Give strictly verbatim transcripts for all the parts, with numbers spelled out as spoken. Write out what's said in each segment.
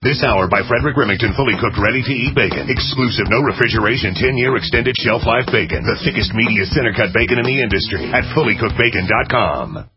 This hour by Frederick Remington, fully cooked, ready-to-eat bacon. Exclusive, no refrigeration, ten-year extended shelf life bacon. The thickest, meatiest, center-cut bacon in the industry at fully cooked bacon dot com.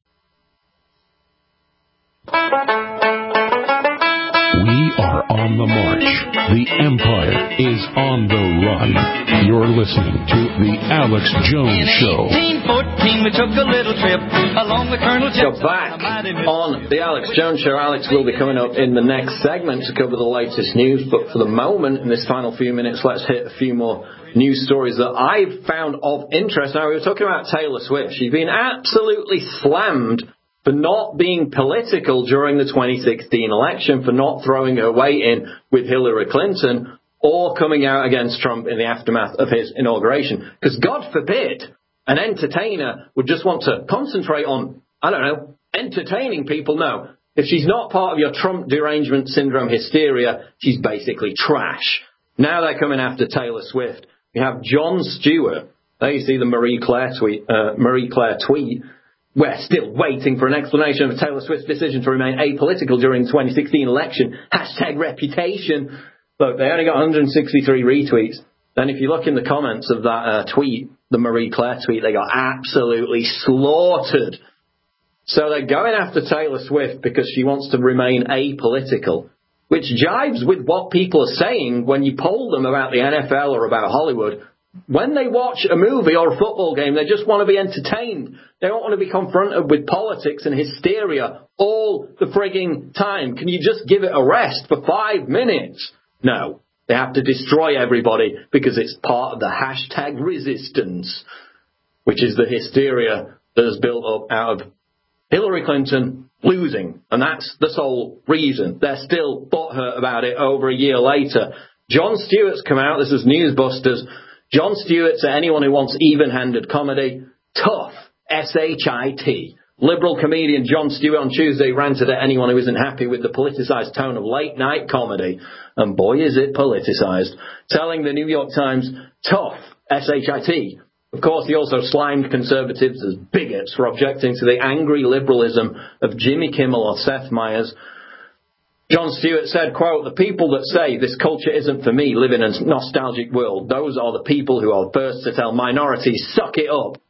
We are on the march. The Empire is on the run. You're listening to The Alex Jones Show. In eighteen fourteen, we took a little trip along with Colonel Joe. Back on The Alex Jones Show. Alex will be coming up in the next segment to cover the latest news. But for the moment, in this final few minutes, let's hit a few more news stories that I've found of interest. Now, we were talking about Taylor Swift. She's been absolutely slammed for not being political during the twenty sixteen election, for not throwing her weight in with Hillary Clinton or coming out against Trump in the aftermath of his inauguration. Because God forbid an entertainer would just want to concentrate on, I don't know, entertaining people. No. If she's not part of your Trump derangement syndrome hysteria, she's basically trash. Now they're coming after Taylor Swift. We have Jon Stewart. There you see the Marie Claire tweet. Uh, Marie Claire tweet. We're still waiting for an explanation of Taylor Swift's decision to remain apolitical during the twenty sixteen election. Hashtag reputation. Look, they only got one hundred sixty-three retweets. Then if you look in the comments of that uh, tweet, the Marie Claire tweet, they got absolutely slaughtered. So they're going after Taylor Swift because she wants to remain apolitical, which jives with what people are saying when you poll them about the N F L or about Hollywood. When they watch a movie or a football game, they just want to be entertained. They don't want to be confronted with politics and hysteria all the frigging time. Can you just give it a rest for five minutes? No. They have to destroy everybody because it's part of the hashtag resistance, which is the hysteria that is built up out of Hillary Clinton losing. And that's the sole reason. They're still butthurt about it over a year later. Jon Stewart's come out. This is Newsbusters. Jon Stewart, to anyone who wants even-handed comedy, tough, S H I T. Liberal comedian Jon Stewart on Tuesday ranted at anyone who isn't happy with the politicised tone of late-night comedy. And boy, is it politicised. Telling the New York Times, tough, S H I T. Of course, he also slimed conservatives as bigots for objecting to the angry liberalism of Jimmy Kimmel or Seth Meyers. Jon Stewart said, quote, the people that say this culture isn't for me live in a nostalgic world. Those are the people who are first to tell minorities, suck it up.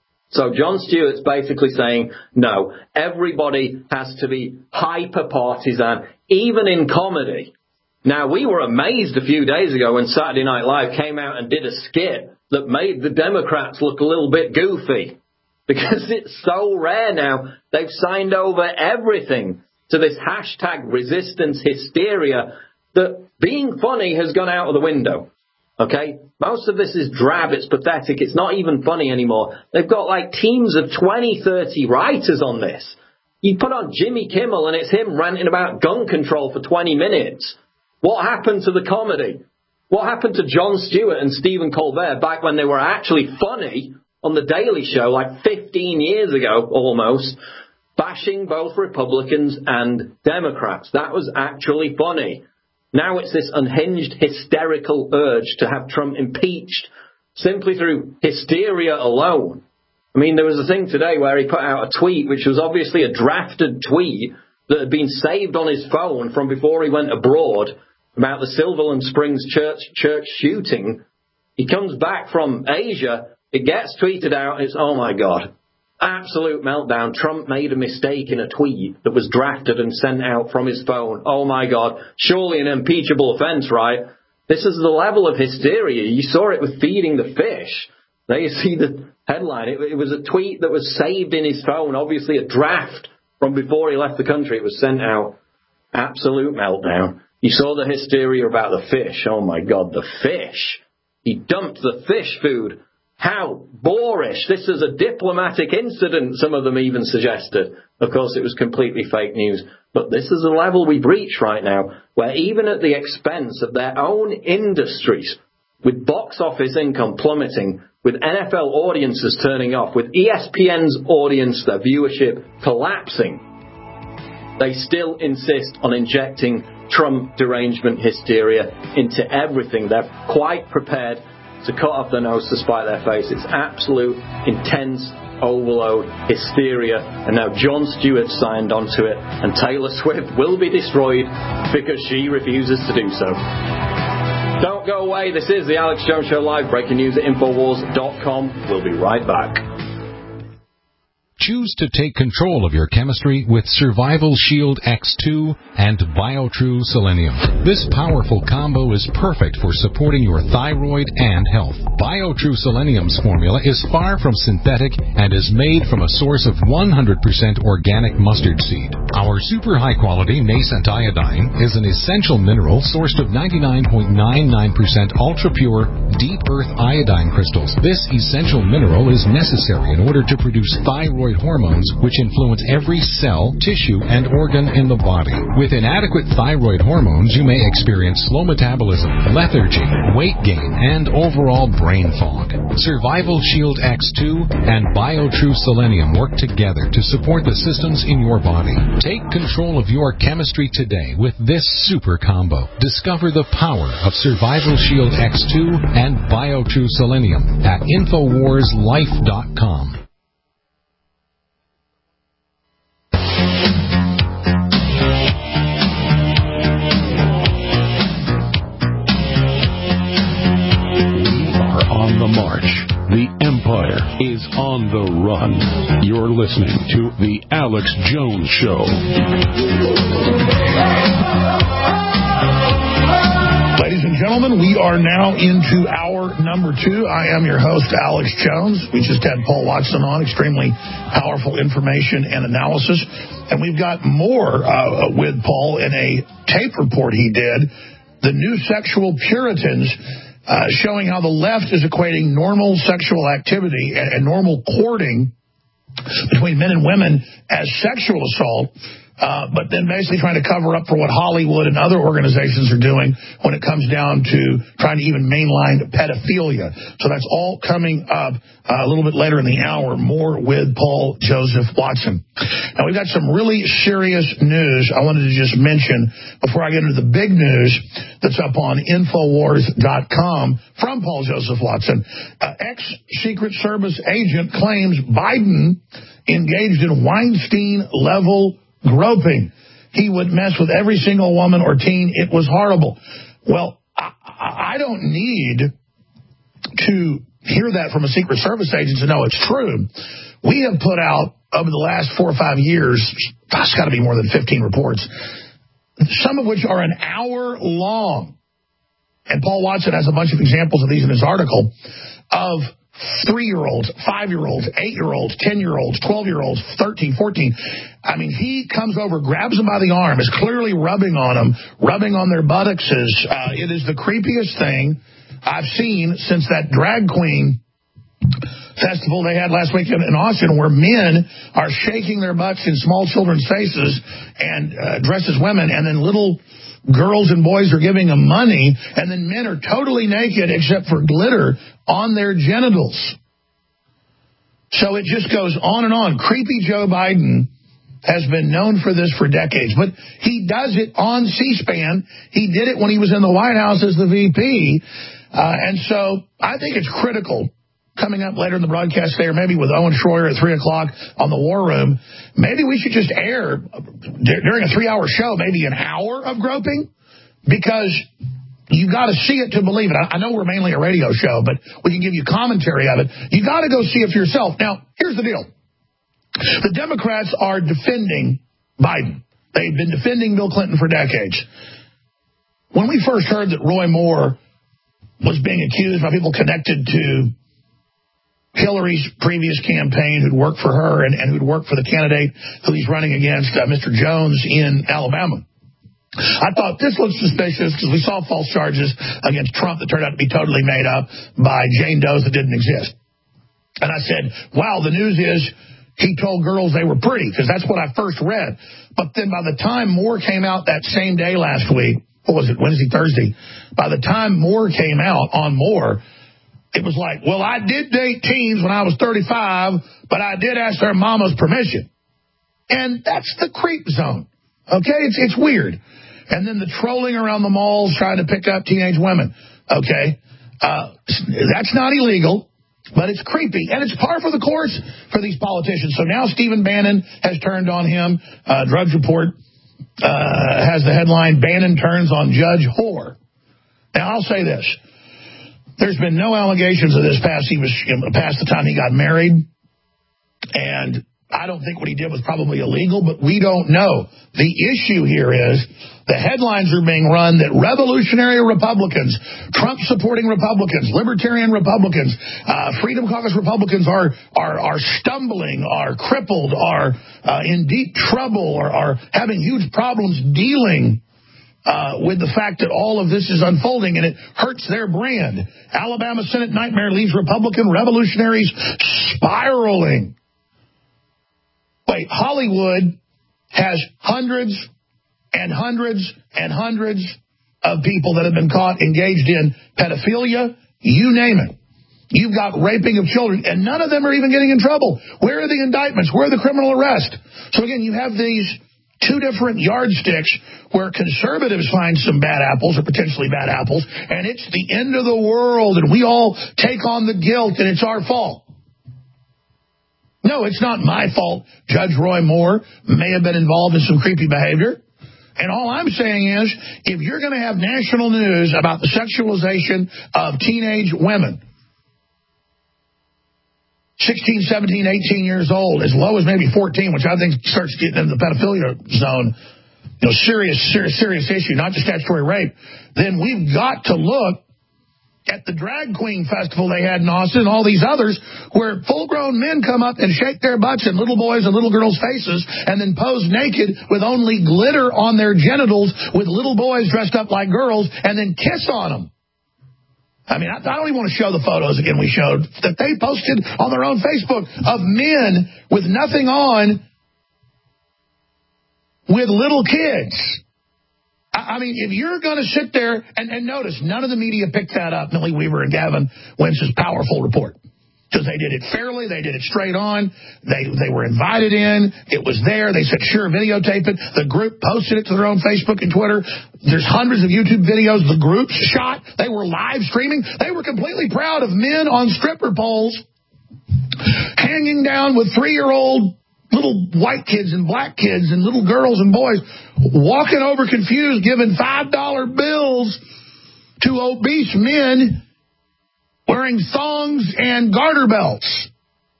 So Jon Stewart's basically saying, no, everybody has to be hyper-partisan, even in comedy. Now, we were amazed a few days ago when Saturday Night Live came out and did a skit that made the Democrats look a little bit goofy. Because it's so rare now. They've signed over everything to this hashtag resistance hysteria that being funny has gone out of the window. Okay? Most of this is drab, it's pathetic, it's not even funny anymore. They've got like teams of twenty, thirty writers on this. You put on Jimmy Kimmel and it's him ranting about gun control for twenty minutes. What happened to the comedy? What happened to Jon Stewart and Stephen Colbert back when they were actually funny on The Daily Show like fifteen years ago almost? Bashing both Republicans and Democrats. That was actually funny. Now it's this unhinged, hysterical urge to have Trump impeached simply through hysteria alone. I mean, there was a thing today where he put out a tweet, which was obviously a drafted tweet that had been saved on his phone from before he went abroad about the Silverland Springs church church shooting. He comes back from Asia, it gets tweeted out, it's, oh my God. Absolute meltdown. Trump made a mistake in a tweet that was drafted and sent out from his phone. Oh, my God. Surely an impeachable offense, right? This is the level of hysteria. You saw it with feeding the fish. There you see the headline. It, it was a tweet that was saved in his phone, obviously a draft from before he left the country. It was sent out. Absolute meltdown. You saw the hysteria about the fish. Oh, my God, the fish. He dumped the fish food. How boorish. This is a diplomatic incident, some of them even suggested. Of course, it was completely fake news. But this is a level we've reached right now, where even at the expense of their own industries, with box office income plummeting, with N F L audiences turning off, with E S P N's audience, their viewership collapsing, they still insist on injecting Trump derangement hysteria into everything. They're quite prepared to cut off their nose to spite their face. It's absolute, intense overload, hysteria, and now Jon Stewart signed onto it, and Taylor Swift will be destroyed because she refuses to do so. Don't go away. This is the Alex Jones Show Live. Breaking news at Infowars dot com. We'll be right back. Choose to take control of your chemistry with Survival Shield X two and BioTrue Selenium. This powerful combo is perfect for supporting your thyroid and health. BioTrue Selenium's formula is far from synthetic and is made from a source of one hundred percent organic mustard seed. Our super high-quality nascent iodine is an essential mineral sourced of ninety-nine point nine nine percent ultra-pure, deep earth iodine crystals. This essential mineral is necessary in order to produce thyroid hormones, which influence every cell, tissue, and organ in the body. With inadequate thyroid hormones, you may experience slow metabolism, lethargy, weight gain, and overall brain fog. Survival Shield X two and BioTrue Selenium work together to support the systems in your body. Take control of your chemistry today with this super combo. Discover the power of Survival Shield X two and BioTrue Selenium at Infowars Life dot com. On the march. The Empire is on the run. You're listening to The Alex Jones Show. Ladies and gentlemen, we are now into hour number two. I am your host, Alex Jones. We just had Paul Watson on, extremely powerful information and analysis. And we've got more uh, with Paul in a tape report he did, The New Sexual Puritans, Uh, showing how the left is equating normal sexual activity and, and normal courting between men and women as sexual assault, uh, but then basically trying to cover up for what Hollywood and other organizations are doing when it comes down to trying to even mainline pedophilia. So that's all coming up uh, a little bit later in the hour, more with Paul Joseph Watson. Now, we've got some really serious news I wanted to just mention before I get into the big news that's up on Infowars dot com from Paul Joseph Watson. Uh, ex-Secret Service agent claims Biden engaged in Weinstein-level groping. He would mess with every single woman or teen. It was horrible. Well, I, I don't need to hear that from a Secret Service agent to know it's true. We have put out, over the last four or five years, it's got to be more than fifteen reports, some of which are an hour long. And Paul Watson has a bunch of examples of these in his article, of three-year-olds, five-year-olds, eight-year-olds, ten-year-olds, twelve-year-olds, thirteen, fourteen. I mean, he comes over, grabs them by the arm, is clearly rubbing on them, rubbing on their buttocks. Uh, it is the creepiest thing I've seen since that drag queen festival they had last weekend in Austin, where men are shaking their butts in small children's faces and uh, dressed as women, and then little girls and boys are giving them money, and then men are totally naked except for glitter on their genitals. So it just goes on and on. Creepy Joe Biden has been known for this for decades, but he does it on C-SPAN. He did it when he was in the White House as the V P, uh, and so I think it's critical. Coming up later in the broadcast there, maybe with Owen Schroyer at three o'clock on the War Room, maybe we should just air, during a three-hour show, maybe an hour of groping, because you got to see it to believe it. I know we're mainly a radio show, but we can give you commentary of it. You got to go see it for yourself. Now, here's the deal. The Democrats are defending Biden. They've been defending Bill Clinton for decades. When we first heard that Roy Moore was being accused by people connected to Hillary's previous campaign, who'd worked for her and, and who'd worked for the candidate who he's running against, uh, Mister Jones in Alabama, I thought this looked suspicious because we saw false charges against Trump that turned out to be totally made up by Jane Does that didn't exist. And I said, wow, the news is he told girls they were pretty, because that's what I first read. But then by the time Moore came out that same day last week, what was it, Wednesday, Thursday, by the time Moore came out on Moore, it was like, well, I did date teens when I was thirty-five, but I did ask their mama's permission. And that's the creep zone. Okay? It's it's weird. And then the trolling around the malls trying to pick up teenage women. Okay? Uh, that's not illegal. But it's creepy, and it's par for the course for these politicians. So now Stephen Bannon has turned on him. Uh, Drudge Report uh, has the headline, Bannon turns on Judge Whore. Now, I'll say this. There's been no allegations of this past, he was, past the time he got married, and I don't think what he did was probably illegal, but we don't know. The issue here is the headlines are being run that revolutionary Republicans, Trump-supporting Republicans, libertarian Republicans, uh, Freedom Caucus Republicans are are are stumbling, are crippled, are uh, in deep trouble, or are having huge problems dealing uh, with the fact that all of this is unfolding, and it hurts their brand. Alabama Senate nightmare leaves Republican revolutionaries spiraling. Wait, Hollywood has hundreds and hundreds and hundreds of people that have been caught engaged in pedophilia, you name it. You've got raping of children, and none of them are even getting in trouble. Where are the indictments? Where are the criminal arrests? So again, you have these two different yardsticks where conservatives find some bad apples or potentially bad apples, and it's the end of the world, and we all take on the guilt, and it's our fault. No, it's not my fault. Judge Roy Moore may have been involved in some creepy behavior. And all I'm saying is, if you're going to have national news about the sexualization of teenage women, sixteen, seventeen, eighteen years old, as low as maybe fourteen, which I think starts getting into the pedophilia zone, you know, serious, serious, serious issue, not just statutory rape, then we've got to look at the drag queen festival they had in Austin and all these others where full-grown men come up and shake their butts in little boys' and little girls' faces and then pose naked with only glitter on their genitals with little boys dressed up like girls and then kiss on them. I mean, I, I don't even want to show the photos again we showed that they posted on their own Facebook of men with nothing on with little kids. I mean, if you're going to sit there, and, and notice, none of the media picked that up, Millie Weaver and Gavin Wentz's powerful report. Because they did it fairly, they did it straight on, they they were invited in, it was there, they said, sure, videotape it. The group posted it to their own Facebook and Twitter. There's hundreds of YouTube videos the group shot. They were live streaming. They were completely proud of men on stripper poles hanging down with three-year-old little white kids and black kids and little girls and boys walking over confused, giving five dollar bills to obese men wearing thongs and garter belts.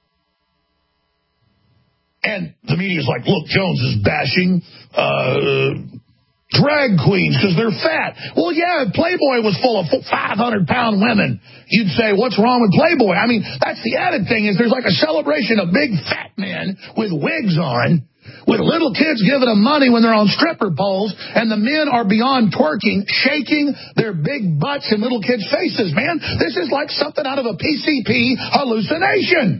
And the media's like, look, Jones is bashing uh, drag queens because they're fat. Well, yeah, Playboy was full of five hundred pound women. You'd say, what's wrong with Playboy? I mean, that's the added thing is there's like a celebration of big fat men with wigs on, with little kids giving them money when they're on stripper poles, and the men are beyond twerking, shaking their big butts in little kids' faces, man. This is like something out of a P C P hallucination.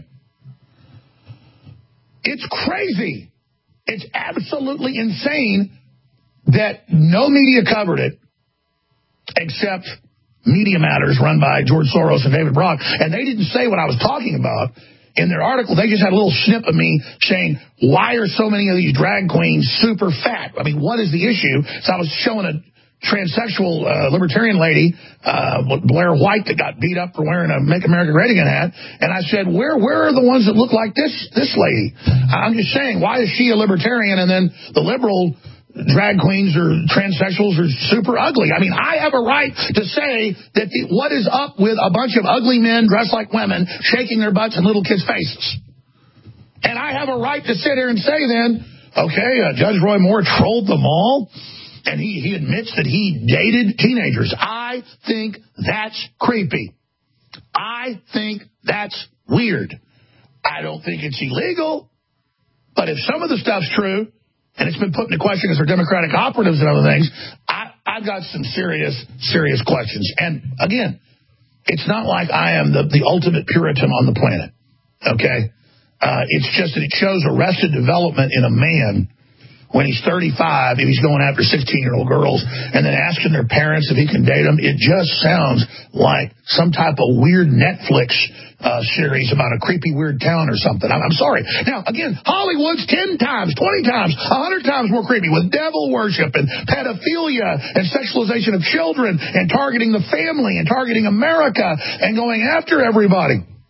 It's crazy. It's absolutely insane that no media covered it except Media Matters run by George Soros and David Brock, and they didn't say what I was talking about. In their article, they just had a little snip of me saying, why are so many of these drag queens super fat? I mean, what is the issue? So I was showing a transsexual uh, libertarian lady, uh, Blair White, that got beat up for wearing a Make America Great Again hat. And I said, where where are the ones that look like this this lady? I'm just saying, why is she a libertarian and then the liberal drag queens or transsexuals are super ugly? I mean, I have a right to say that the, what is up with a bunch of ugly men dressed like women shaking their butts in little kids' faces? And I have a right to sit here and say then, okay, uh, Judge Roy Moore trolled them all, and he, he admits that he dated teenagers. I think that's creepy. I think that's weird. I don't think it's illegal, but if some of the stuff's true, and it's been put into question as our Democratic operatives and other things, I, I've got some serious, serious questions. And, again, it's not like I am the, the ultimate Puritan on the planet, okay? Uh, it's just that it shows arrested development in a man when he's thirty-five, if he's going after sixteen-year-old girls, and then asking their parents if he can date them. It just sounds like some type of weird Netflix uh, series about a creepy, weird town or something. I'm, I'm sorry. Now, again, Hollywood's ten times, twenty times, one hundred times more creepy with devil worship and pedophilia and sexualization of children and targeting the family and targeting America and going after everybody.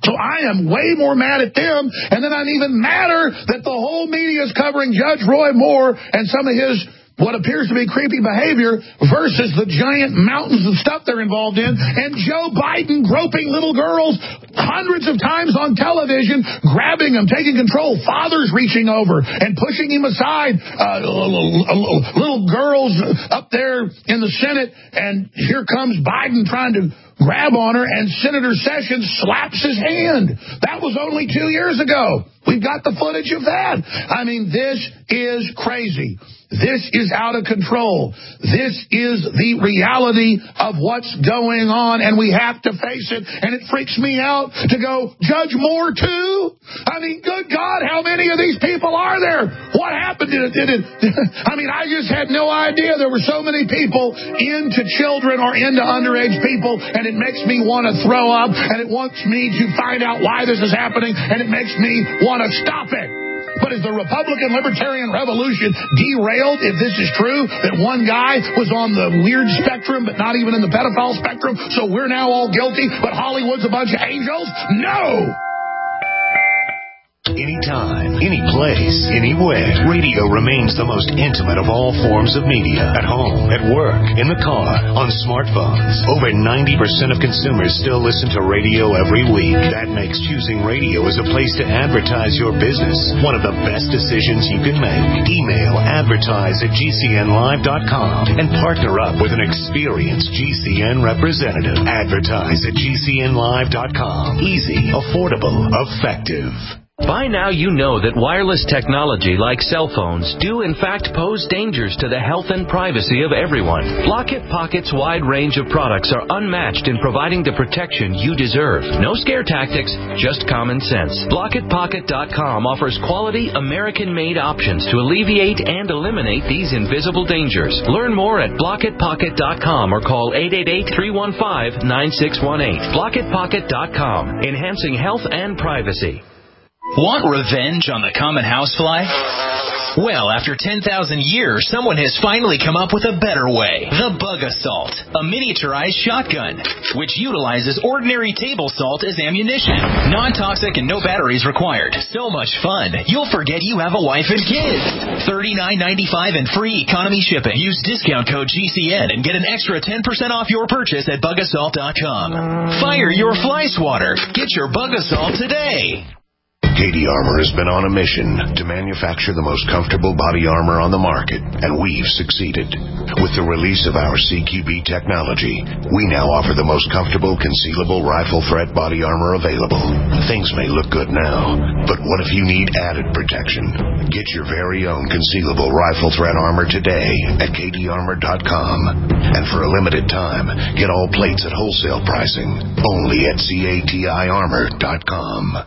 So I am way more mad at them, and then I'm even madder that the whole media is covering Judge Roy Moore and some of his what appears to be creepy behavior versus the giant mountains of stuff they're involved in, and Joe Biden groping little girls hundreds of times on television, grabbing them, taking control, fathers reaching over and pushing him aside, uh, little girls up there in the Senate, and here comes Biden trying to grab on her, and Senator Sessions slaps his hand. That was only two years ago. We've got the footage of that. I mean, this is crazy. This is out of control. This is the reality of what's going on, and we have to face it. And it freaks me out to go, Judge Moore, too? I mean, good God, how many of these people are there? What happened? Did it, did it, I mean, I just had no idea there were so many people into children or into underage people, and it makes me want to throw up, and it wants me to find out why this is happening, and it makes me want to stop it. But is the Republican Libertarian Revolution derailed if this is true, that one guy was on the weird spectrum but not even in the pedophile spectrum, so we're now all guilty, but Hollywood's a bunch of angels? No! Anytime, any place, anywhere. Radio remains the most intimate of all forms of media. At home, at work, in the car, on smartphones. Over ninety percent of consumers still listen to radio every week. That makes choosing radio as a place to advertise your business one of the best decisions you can make. Email advertise at G C N live dot com and partner up with an experienced G C N representative. Advertise at G C N live dot com. Easy, affordable, effective. By now you know that wireless technology like cell phones do in fact pose dangers to the health and privacy of everyone. Block-It Pocket's wide range of products are unmatched in providing the protection you deserve. No scare tactics, just common sense. Block It Pocket dot com offers quality American-made options to alleviate and eliminate these invisible dangers. Learn more at Block It Pocket dot com or call eight eight eight, three one five, nine six one eight. Block It Pocket dot com, enhancing health and privacy. Want revenge on the common housefly? Well, after ten thousand years, someone has finally come up with a better way. The Bug Assault, a miniaturized shotgun, which utilizes ordinary table salt as ammunition. Non-toxic and no batteries required. So much fun, you'll forget you have a wife and kids. thirty-nine ninety-five and free economy shipping. Use discount code G C N and get an extra ten percent off your purchase at Bug Assault dot com. Fire your fly swatter. Get your Bug Assault today. Katie Armor has been on a mission to manufacture the most comfortable body armor on the market, and we've succeeded. With the release of our C Q B technology, we now offer the most comfortable concealable rifle threat body armor available. Things may look good now, but what if you need added protection? Get your very own concealable rifle threat armor today at Katie Armor dot com. And for a limited time, get all plates at wholesale pricing only at C A T I Armor dot com.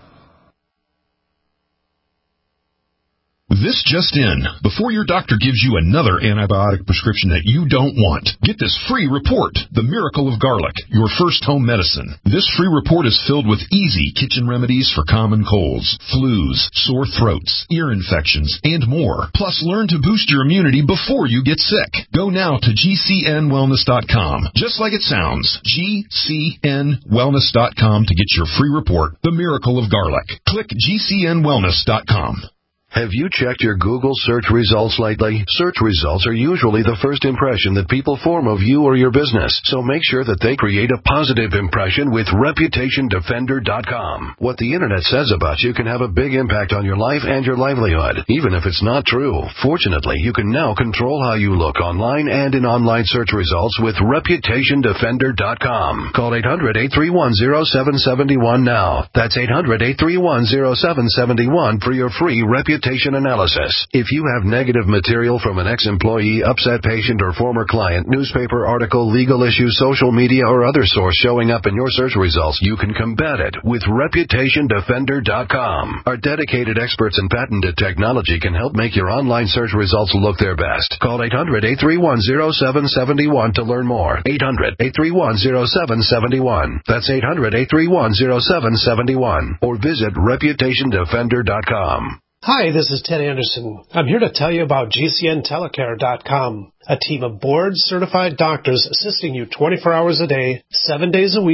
This just in. Before your doctor gives you another antibiotic prescription that you don't want, get this free report, The Miracle of Garlic, your first home medicine. This free report is filled with easy kitchen remedies for common colds, flus, sore throats, ear infections, and more. Plus, learn to boost your immunity before you get sick. Go now to G C N wellness dot com. Just like it sounds, G C N wellness dot com to get your free report, The Miracle of Garlic. Click G C N wellness dot com. Have you checked your Google search results lately? Search results are usually the first impression that people form of you or your business, so make sure that they create a positive impression with reputation defender dot com. What the internet says about you can have a big impact on your life and your livelihood, even if it's not true. Fortunately, you can now control how you look online and in online search results with reputation defender dot com. Call eight hundred, eight three one, zero seven seven one now. That's eight hundred, eight three one, zero seven seven one for your free reputation analysis. If you have negative material from an ex-employee, upset patient, or former client, newspaper article, legal issue, social media, or other source showing up in your search results, you can combat it with reputation defender dot com. Our dedicated experts in patented technology can help make your online search results look their best. Call eight hundred, eight three one, zero seven seven one to learn more. eight hundred, eight three one, zero seven seven one. That's eight hundred, eight three one, zero seven seven one. Or visit reputation defender dot com. Hi, this is Ted Anderson. I'm here to tell you about G C N telecare dot com, a team of board-certified doctors assisting you twenty-four hours a day, seven days a week,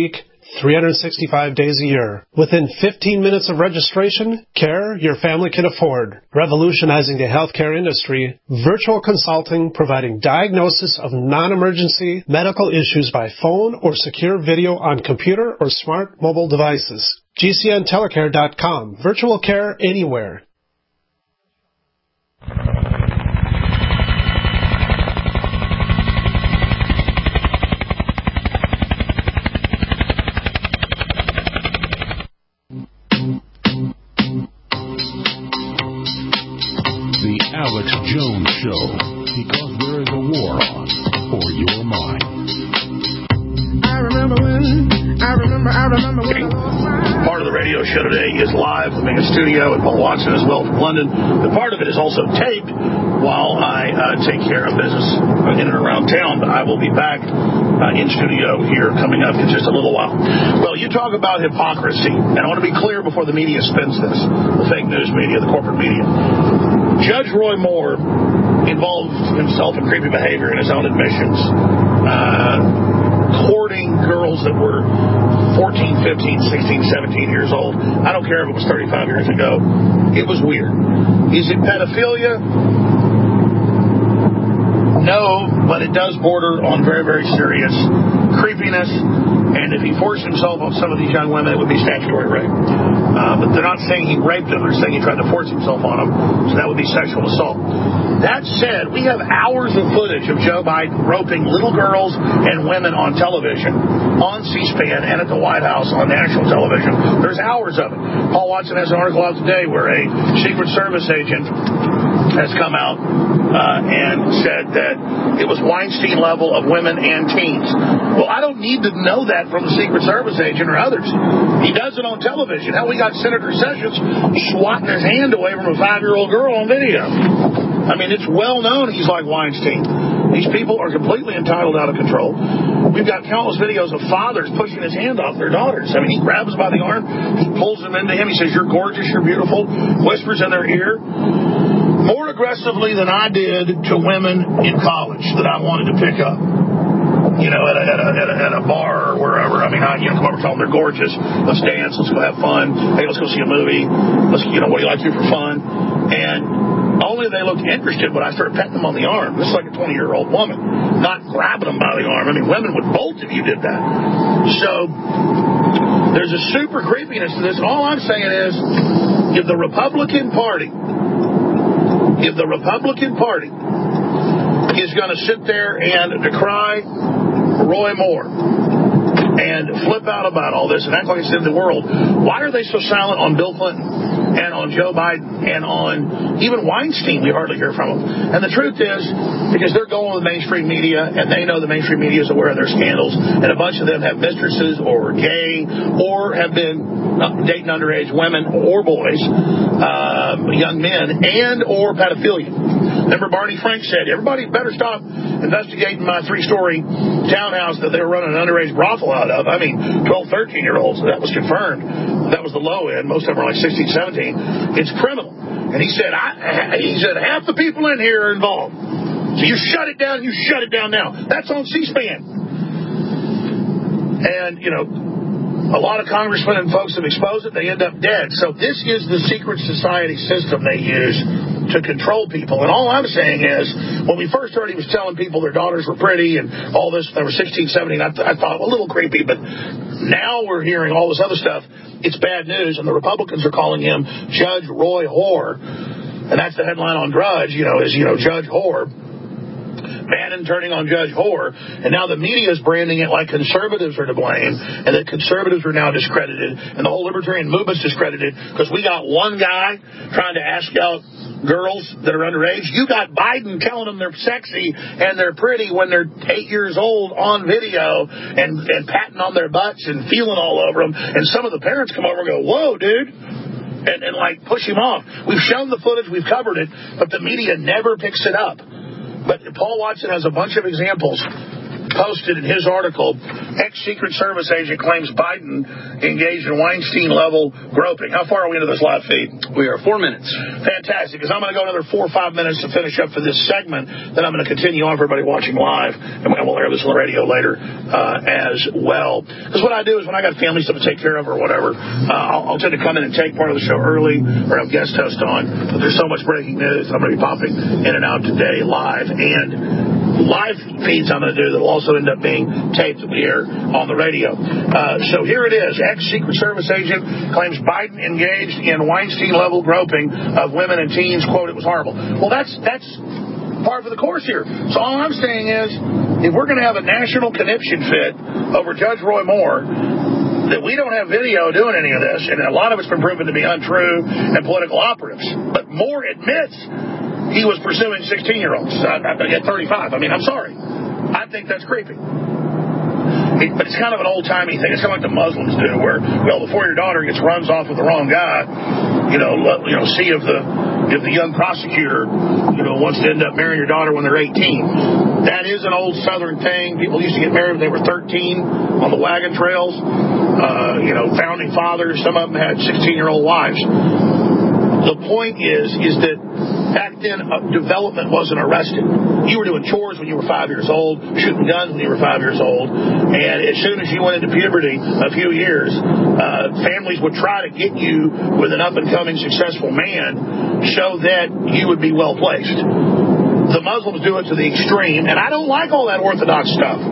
three hundred sixty-five days a year. Within fifteen minutes of registration, care your family can afford. Revolutionizing the healthcare industry, virtual consulting providing diagnosis of non-emergency medical issues by phone or secure video on computer or smart mobile devices. G C N telecare dot com. Virtual care anywhere. The Alex Jones Show, because there is a war on for your mind. I remember when, I remember, I remember when. Part of the radio show today is live from a studio, and Paul Watson as well from London. The part of it is also taped while I uh, take care of business in and around town, but I will be back uh, in studio here coming up in just a little while. Well, you talk about hypocrisy, and I want to be clear before the media spins this, the fake news media, the corporate media. Judge Roy Moore involved himself in creepy behavior in his own admissions, uh, courting girls that were fourteen, fifteen, sixteen, seventeen years old. I don't care if it was thirty-five years ago. It was weird. Is it pedophilia? No, but it does border on very, very serious creepiness. And if he forced himself on some of these young women, it would be statutory rape. Uh, but they're not saying he raped them. They're saying he tried to force himself on them. So that would be sexual assault. That said, we have hours of footage of Joe Biden roping little girls and women on television, on C-SPAN and at the White House on national television. There's hours of it. Paul Watson has an article out today where a Secret Service agent has come out uh, and said that it was Weinstein level of women and teens. Well, I don't need to know that from the Secret Service agent or others. He does it on television. Hell, we got Senator Sessions swatting his hand away from a five-year-old girl on video. I mean, it's well known he's like Weinstein. These people are completely entitled, out of control. We've got countless videos of fathers pushing his hand off their daughters. I mean, he grabs them by the arm, he pulls them into him, he says, "You're gorgeous, you're beautiful," whispers in their ear. More aggressively than I did to women in college that I wanted to pick up. You know, at a, at a, at a, at a bar or wherever. I mean, I, you know, come over and tell them they're gorgeous. Let's dance. Let's go have fun. Hey, let's go see a movie. Let's, you know, what do you like to do for fun? And only they looked interested when I started petting them on the arm. This is like a twenty-year-old woman, not grabbing them by the arm. I mean, women would bolt if you did that. So there's a super creepiness to this. All I'm saying is, if the Republican Party, if the Republican Party is going to sit there and decry Roy Moore and flip out about all this and act like it's in the world, why are they so silent on Bill Clinton and on Joe Biden and on even Weinstein? We hardly hear from them. And the truth is, because they're going with the mainstream media, and they know the mainstream media is aware of their scandals, and a bunch of them have mistresses or gay or have been dating underage women or boys, uh, young men, and or pedophilia. Remember Barney Frank said, everybody better stop investigating my three-story townhouse that they were running an underage brothel out of. I mean, twelve, thirteen-year-olds. That was confirmed. That was the low end. Most of them are like sixteen, seventeen. It's criminal. And he said, I, he said, half the people in here are involved. So you shut it down, you shut it down now. That's on C-SPAN. And, you know, a lot of congressmen and folks have exposed it. They end up dead. So this is the secret society system they use to control people. And all I'm saying is, when we first heard he was telling people their daughters were pretty and all this, they were sixteen, seventeen, I, th- I thought, well, a little creepy. But now we're hearing all this other stuff. It's bad news. And the Republicans are calling him Judge Roy Whore. And that's the headline on Drudge, you know, is, you know, Judge Whore. Bannon turning on Judge Whore, and now the media is branding it like conservatives are to blame, and that conservatives are now discredited, and the whole libertarian movement's discredited because we got one guy trying to ask out girls that are underage. You got Biden telling them they're sexy and they're pretty when they're eight years old on video and, and patting on their butts and feeling all over them, and some of the parents come over and go, whoa, dude. And, and like push him off. We've shown the footage, we've covered it, but the media never picks it up. But Paul Watson has a bunch of examples posted in his article, ex-Secret Service agent claims Biden engaged in Weinstein-level groping. How far are we into this live feed? We are four minutes. Fantastic, because I'm going to go another four or five minutes to finish up for this segment. Then I'm going to continue on for everybody watching live, and we'll air this on the radio later uh, as well. Because what I do is when I got family stuff to take care of or whatever, uh, I'll, I'll tend to come in and take part of the show early or have guest host on. But there's so much breaking news, I'm going to be popping in and out today live. And live feeds I'm going to do that will also end up being taped that we air on the radio. Uh, so here it is. Ex-Secret Service agent claims Biden engaged in Weinstein-level groping of women and teens. Quote, it was horrible. Well, that's that's par for the course here. So all I'm saying is, if we're going to have a national conniption fit over Judge Roy Moore, that we don't have video doing any of this, and a lot of it's been proven to be untrue and political operatives. But Moore admits he was pursuing sixteen-year-olds at thirty-five. I mean, I'm sorry. I think that's creepy. It, but it's kind of an old-timey thing. It's kind of like the Muslims do, where, well, before your daughter gets runs off with the wrong guy, you know, let, you know, see if the if the young prosecutor, you know, wants to end up marrying your daughter when they're eighteen. That is an old Southern thing. People used to get married when they were thirteen on the wagon trails. Uh, you know, founding fathers, some of them had sixteen-year-old wives. The point is, is that back then, uh, development wasn't arrested. You were doing chores when you were five years old, shooting guns when you were five years old, and as soon as you went into puberty, a few years, uh, families would try to get you with an up-and-coming successful man so that you would be well-placed. The Muslims do it to the extreme, and I don't like all that Orthodox stuff.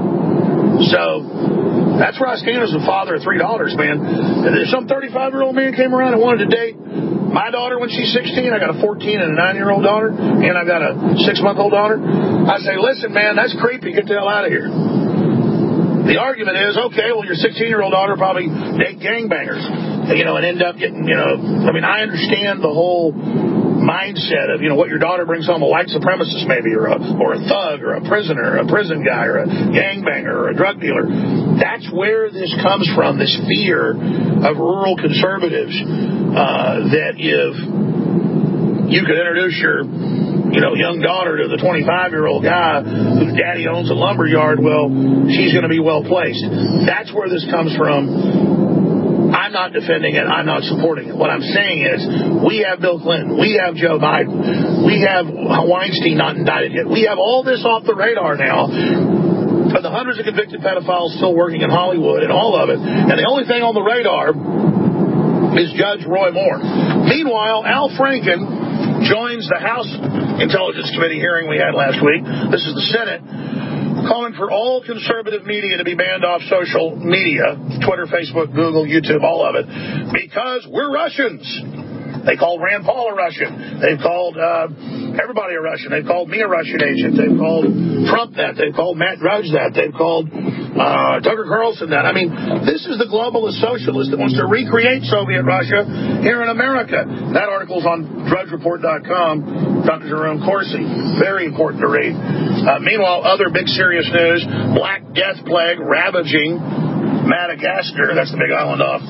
So that's where I stand as a father of three daughters, man. And if some thirty-five-year-old man came around and wanted to date my daughter when she's sixteen, I got a fourteen and a nine-year-old daughter, and I got a six-month-old daughter, I say, listen, man, that's creepy. Get the hell out of here. The argument is, okay, well, your sixteen-year-old daughter probably date gangbangers, you know, and end up getting, you know, I mean, I understand the whole mindset of, you know, what your daughter brings home, a white supremacist maybe, or a, or a thug, or a prisoner, a prison guy, or a gangbanger, or a drug dealer. That's where this comes from, this fear of rural conservatives, uh, that if you could introduce your, you know, young daughter to the twenty-five-year-old guy whose daddy owns a lumber yard, well, she's going to be well placed. That's where this comes from. I'm not defending it. I'm not supporting it. What I'm saying is we have Bill Clinton. We have Joe Biden. We have Weinstein not indicted yet. We have all this off the radar now. But the hundreds of convicted pedophiles still working in Hollywood and all of it. And the only thing on the radar is Judge Roy Moore. Meanwhile, Al Franken joins the House Intelligence Committee hearing we had last week. This is the Senate, calling for all conservative media to be banned off social media, Twitter, Facebook, Google, YouTube, all of it, because we're Russians. They called Rand Paul a Russian. They've called uh, everybody a Russian. They've called me a Russian agent. They've called Trump that. They've called Matt Drudge that. They've called uh, Tucker Carlson that. I mean, this is the globalist socialist that wants to recreate Soviet Russia here in America. That article's on drudge report dot com, Doctor Jerome Corsi. Very important to read. Uh, meanwhile, other big serious news, Black Death Plague ravaging Madagascar. That's the big island off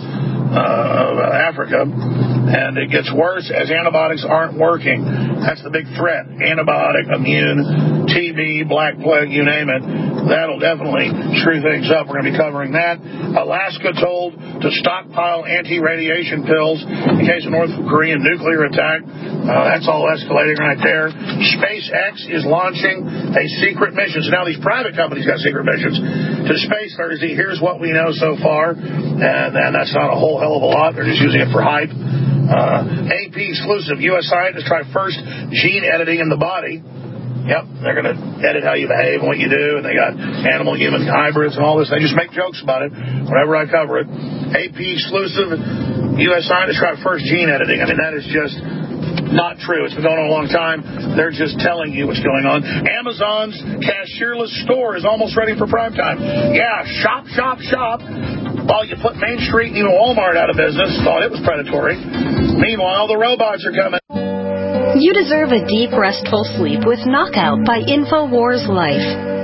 uh, Africa. And it gets worse as antibiotics aren't working. That's the big threat. Antibiotic, immune, T B, Black Plague, you name it. That'll definitely screw things up. We're going to be covering that. Alaska told to stockpile anti-radiation pills in case of North Korean nuclear attack. Uh, that's all escalating right there. SpaceX is launching a secret mission. So now these private companies got secret missions to space Thursday. Here's what we know so far. And, and that's not a whole hell of a lot. They're just using it for hype. Uh, A P exclusive. U S scientists try first gene editing in the body. Yep, they're going to edit how you behave and what you do, and they got animal-human hybrids and all this. They just make jokes about it whenever I cover it. A P exclusive. U S scientists try first gene editing. I mean, that is just not true. It's been going on a long time. They're just telling you what's going on. Amazon's cashierless store is almost ready for prime time. Yeah, shop, shop, shop. While you put Main Street and even Walmart out of business, thought it was predatory. Meanwhile, the robots are coming. You deserve a deep, restful sleep with Knockout by InfoWars Life.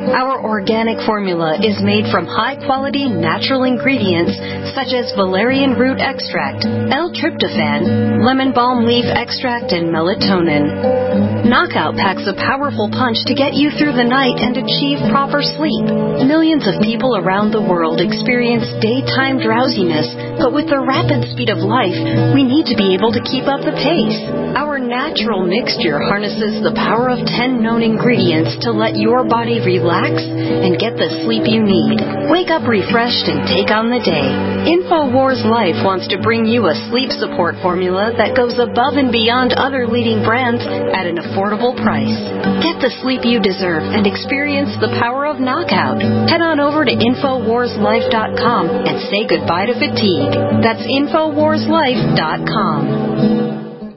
Our organic formula is made from high-quality natural ingredients such as valerian root extract, L-tryptophan, lemon balm leaf extract, and melatonin. Knockout packs a powerful punch to get you through the night and achieve proper sleep. Millions of people around the world experience daytime drowsiness, but with the rapid speed of life, we need to be able to keep up the pace. Our natural mixture harnesses the power of ten known ingredients to let your body relax and get the sleep you need. Wake up refreshed and take on the day. InfoWars Life wants to bring you a sleep support formula that goes above and beyond other leading brands at an affordable price. Get the sleep you deserve and experience the power of knockout. Head on over to infowars life dot com and say goodbye to fatigue. That's infowars life dot com.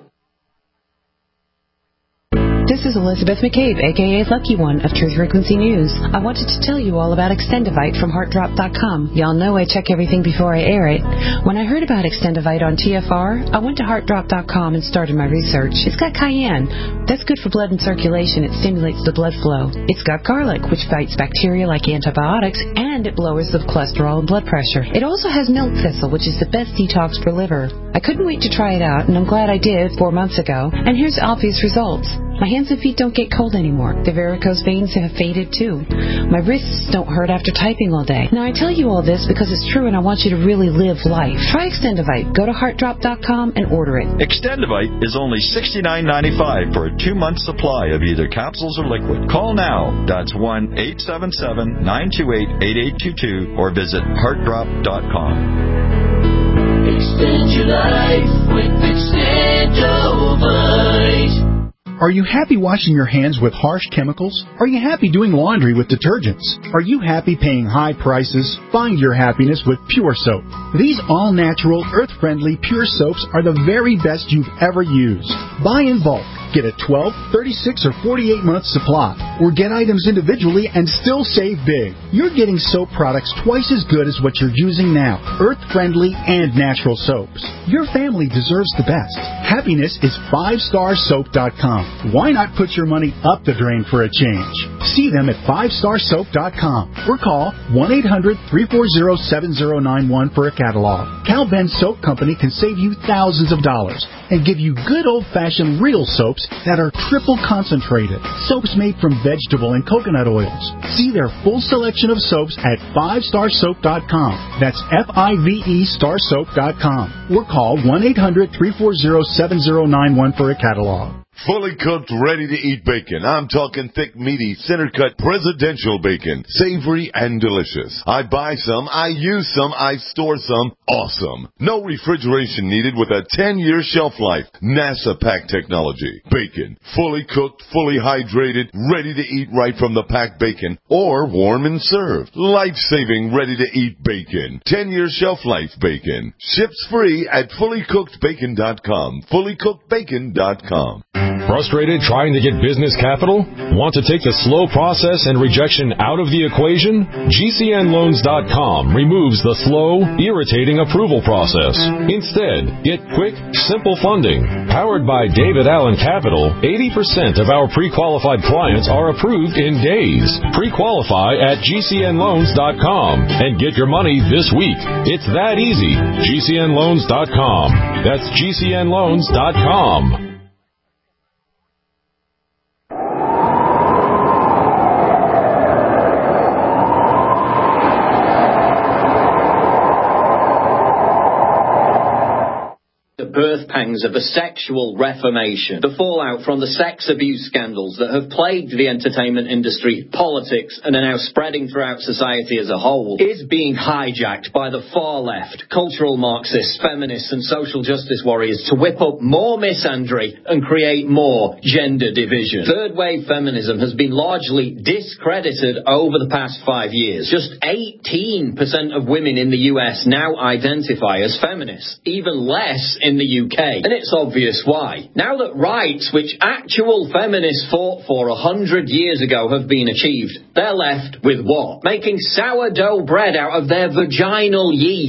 This is Elizabeth McCabe, a k a. Lucky One of Truth Frequency News. I wanted to tell you all about Extendivite from heart drop dot com. Y'all know I check everything before I air it. When I heard about Extendivite on T F R, I went to heart drop dot com and started my research. It's got cayenne. That's good for blood and circulation. It stimulates the blood flow. It's got garlic, which fights bacteria like antibiotics, and it lowers the cholesterol and blood pressure. It also has milk thistle, which is the best detox for liver. I couldn't wait to try it out, and I'm glad I did four months ago. And here's obvious results. My hands and feet don't get cold anymore. The varicose veins have faded too. My wrists don't hurt after typing all day. Now I tell you all this because it's true and I want you to really live life. Try Extendivite. Go to heart drop dot com and order it. Extendivite is only sixty-nine ninety-five for a two-month supply of either capsules or liquid. Call now. That's one eight seven seven nine two eight eight eight two two or visit heart drop dot com. Extend your life with Extendivite. Are you happy washing your hands with harsh chemicals? Are you happy doing laundry with detergents? Are you happy paying high prices? Find your happiness with Pure Soap. These all-natural, earth-friendly Pure Soaps are the very best you've ever used. Buy in bulk. Get a twelve, thirty-six, or forty-eight month supply, or get items individually and still save big. You're getting soap products twice as good as what you're using now, earth-friendly and natural soaps. Your family deserves the best. Happiness is five star soap dot com. Why not put your money up the drain for a change? See them at five star soap dot com or call one eight hundred three four zero seven zero nine one for a catalog. Cal Ben Soap Company can save you thousands of dollars and give you good old-fashioned real soaps that are triple concentrated. Soaps made from vegetable and coconut oils. See their full selection of soaps at five star soap dot com. That's F I V E star soap dot com. Or call one eight hundred three four zero seven zero nine one for a catalog. Fully cooked, ready-to-eat bacon. I'm talking thick, meaty, center-cut presidential bacon. Savory and delicious. I buy some, I use some, I store some. Awesome. No refrigeration needed with a ten-year shelf life. NASA pack technology. Bacon. Fully cooked, fully hydrated, ready to eat right from the packed bacon. Or warm and served. Life-saving, ready-to-eat bacon. ten-year shelf life bacon. Ships free at fully cooked bacon dot com. fully cooked bacon dot com. Frustrated trying to get business capital? Want to take the slow process and rejection out of the equation? G C N loans dot com removes the slow, irritating approval process. Instead, get quick, simple funding. Powered by David Allen Capital, eighty percent of our pre-qualified clients are approved in days. Pre-qualify at G C N loans dot com and get your money this week. It's that easy. G C N loans dot com. That's G C N loans dot com. Birth pangs of the sexual reformation, the fallout from the sex abuse scandals that have plagued the entertainment industry, politics, and are now spreading throughout society as a whole, is being hijacked by the far left, cultural Marxists, feminists, and social justice warriors to whip up more misandry and create more gender division. Third wave feminism has been largely discredited over the past five years. Just eighteen percent of women in the U S now identify as feminists, even less in the U K. And it's obvious why. Now that rights which actual feminists fought for a hundred years ago have been achieved, they're left with what? Making sourdough bread out of their vaginal yeast.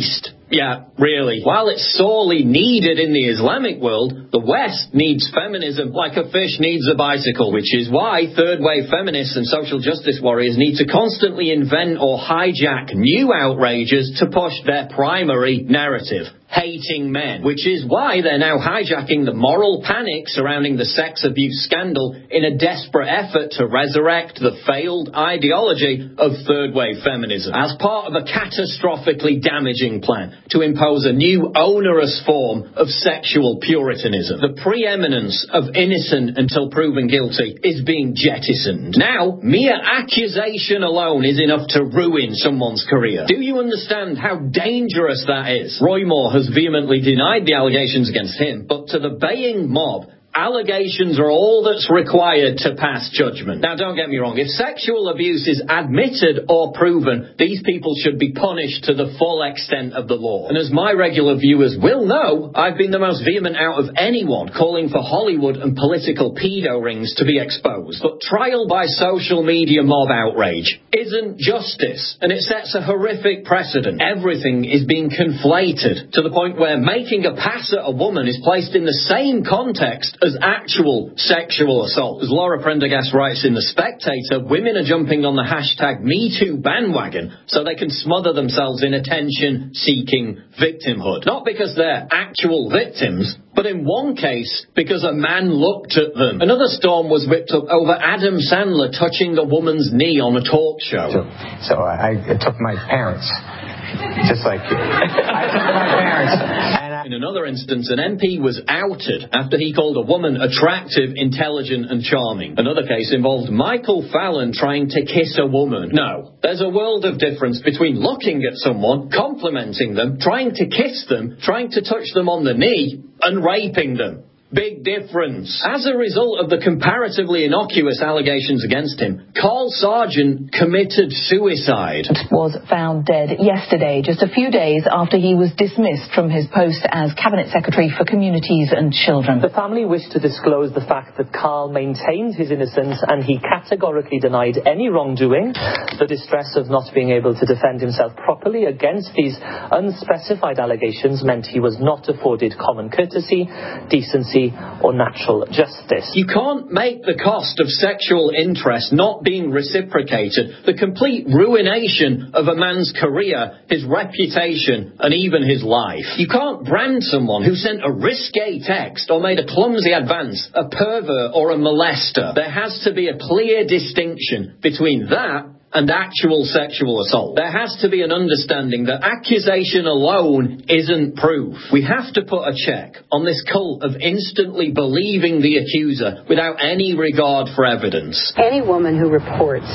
Yeah, really. While it's sorely needed in the Islamic world, the West needs feminism like a fish needs a bicycle, which is why third-wave feminists and social justice warriors need to constantly invent or hijack new outrages to push their primary narrative. Hating men, which is why they're now hijacking the moral panic surrounding the sex abuse scandal in a desperate effort to resurrect the failed ideology of third-wave feminism as part of a catastrophically damaging plan to impose a new onerous form of sexual puritanism. The preeminence of innocent until proven guilty is being jettisoned. Now, mere accusation alone is enough to ruin someone's career. Do you understand how dangerous that is? Roy Moore has vehemently denied the allegations against him, but to the baying mob, allegations are all that's required to pass judgment. Now, don't get me wrong. If sexual abuse is admitted or proven, these people should be punished to the full extent of the law. And as my regular viewers will know, I've been the most vehement out of anyone calling for Hollywood and political pedo rings to be exposed. But trial by social media mob outrage isn't justice, and it sets a horrific precedent. Everything is being conflated to the point where making a pass at a woman is placed in the same context as actual sexual assault. As Laura Prendergast writes in The Spectator, women are jumping on the hashtag MeToo bandwagon so they can smother themselves in attention-seeking victimhood. Not because they're actual victims, but in one case, because a man looked at them. Another storm was whipped up over Adam Sandler touching a woman's knee on a talk show. So, so I, I took my parents, just like you. I took my parents, and I... In another instance, an M P was outed after he called a woman attractive, intelligent and charming. Another case involved Michael Fallon trying to kiss a woman. No, there's a world of difference between looking at someone, complimenting them, trying to kiss them, trying to touch them on the knee, and raping them. Big difference. As a result of the comparatively innocuous allegations against him, Carl Sargent committed suicide. Was found dead yesterday, just a few days after he was dismissed from his post as Cabinet Secretary for Communities and Children. The family wished to disclose the fact that Carl maintained his innocence and he categorically denied any wrongdoing. The distress of not being able to defend himself properly against these unspecified allegations meant he was not afforded common courtesy, decency, or natural justice. You can't make the cost of sexual interest not being reciprocated the complete ruination of a man's career, his reputation, and even his life. You can't brand someone who sent a risque text or made a clumsy advance a pervert or a molester. There has to be a clear distinction between that and actual sexual assault. There has to be an understanding that accusation alone isn't proof. We have to put a check on this cult of instantly believing the accuser without any regard for evidence. Any woman who reports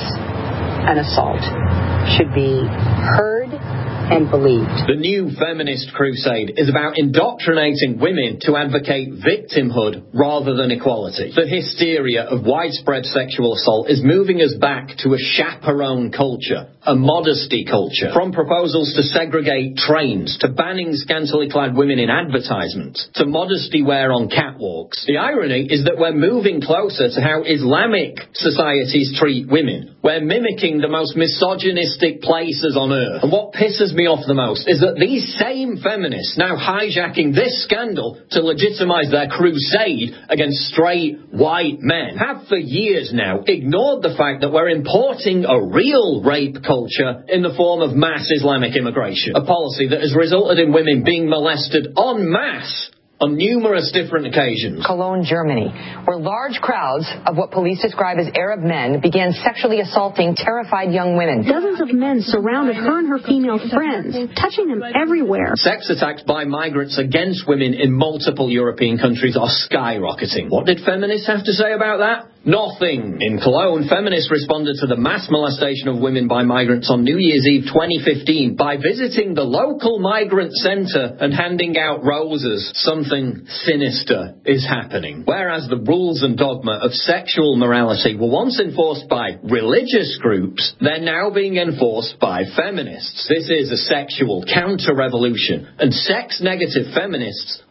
an assault should be heard and believed. The new feminist crusade is about indoctrinating women to advocate victimhood rather than equality. The hysteria of widespread sexual assault is moving us back to a chaperone culture, a modesty culture. From proposals to segregate trains, to banning scantily clad women in advertisements, to modesty wear on catwalks. The irony is that we're moving closer to how Islamic societies treat women. We're mimicking the most misogynistic places on earth. And what pisses me off the most is that these same feminists now hijacking this scandal to legitimize their crusade against straight white men have for years now ignored the fact that we're importing a real rape culture in the form of mass Islamic immigration, a policy that has resulted in women being molested en masse on numerous different occasions. Cologne, Germany, where large crowds of what police describe as Arab men began sexually assaulting terrified young women. Dozens of men surrounded her and her female friends, touching them everywhere. Sex attacks by migrants against women in multiple European countries are skyrocketing. What did feminists have to say about that? Nothing. In Cologne, feminists responded to the mass molestation of women by migrants on New Year's Eve twenty fifteen by visiting the local migrant centre and handing out roses. Something sinister is happening. Whereas the rules and dogma of sexual morality were once enforced by religious groups, they're now being enforced by feminists. This is a sexual counter-revolution, and sex-negative feminists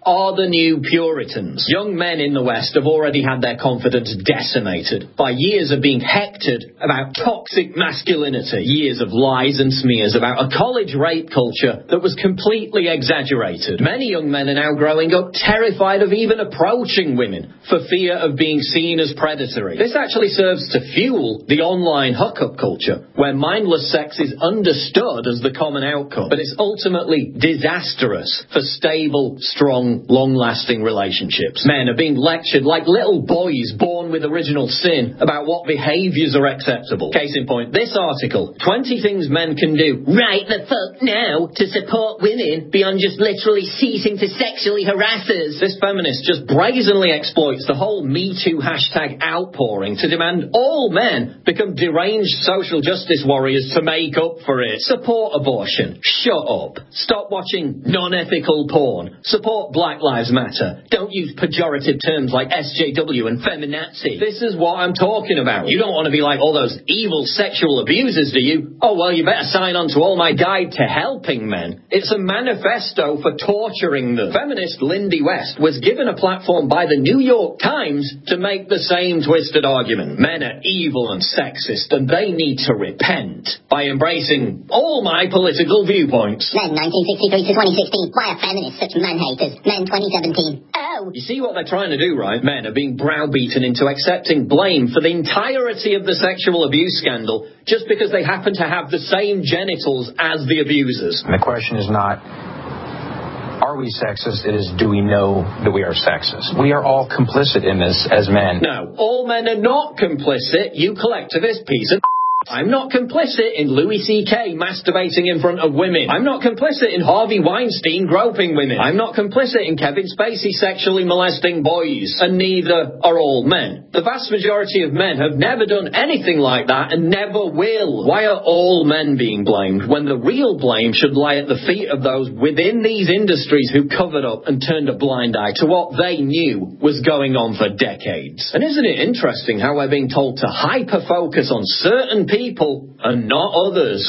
are the new Puritans. Young men in the West have already had their confidence decimated by years of being hectored about toxic masculinity, years of lies and smears about a college rape culture that was completely exaggerated. Many young men are now growing up terrified of even approaching women for fear of being seen as predatory. This actually serves to fuel the online hookup culture, where mindless sex is understood as the common outcome, but it's ultimately disastrous for stable, strong, long-lasting relationships. Men are being lectured like little boys born with original sin about what behaviours are acceptable. Case in point, this article, twenty things men can do right the fuck now to support women beyond just literally ceasing to sexually harass us. This feminist just brazenly exploits the whole Me Too hashtag outpouring to demand all men become deranged social justice warriors to make up for it. Support abortion. Shut up. Stop watching non-ethical porn. Support Black Lives Matter. Don't use pejorative terms like S J W and feminazi. This is what I'm talking about. You don't want to be like all those evil sexual abusers, do you? Oh, well, you better sign on to All My Guide to Helping Men. It's a manifesto for torturing them. Feminist Lindy West was given a platform by the New York Times to make the same twisted argument. Men are evil and sexist, and they need to repent by embracing all my political viewpoints. Men nineteen sixty-three to twenty sixteen. Why are feminists such man-haters? Men twenty seventeen. Oh. You see what they're trying to do, right? Men are being browbeaten into accepting blame for the entirety of the sexual abuse scandal just because they happen to have the same genitals as the abusers. And the question is not, are we sexist? It is, do we know that we are sexist? We are all complicit in this as men. No, all men are not complicit, you collectivist piece of... I'm not complicit in Louis C K masturbating in front of women. I'm not complicit in Harvey Weinstein groping women. I'm not complicit in Kevin Spacey sexually molesting boys. And neither are all men. The vast majority of men have never done anything like that and never will. Why are all men being blamed when the real blame should lie at the feet of those within these industries who covered up and turned a blind eye to what they knew was going on for decades? And isn't it interesting how we're being told to hyper-focus on certain people and not others?